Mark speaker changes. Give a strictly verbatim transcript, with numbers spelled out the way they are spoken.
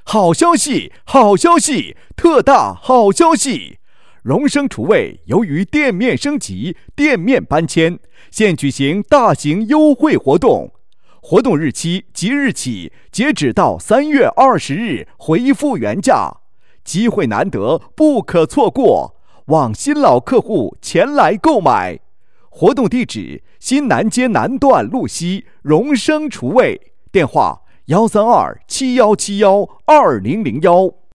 Speaker 1: 好消息，好消息，特大好消息！荣升厨卫由于店面升级、店面搬迁，现举行大型优惠活动。活动日期即日起，截止到三月二十日回复原价，机会难得，不可错过，望新老客户前来购买。活动地址：新南街南段路西荣升厨卫，电话：幺三二七幺七幺二零零幺。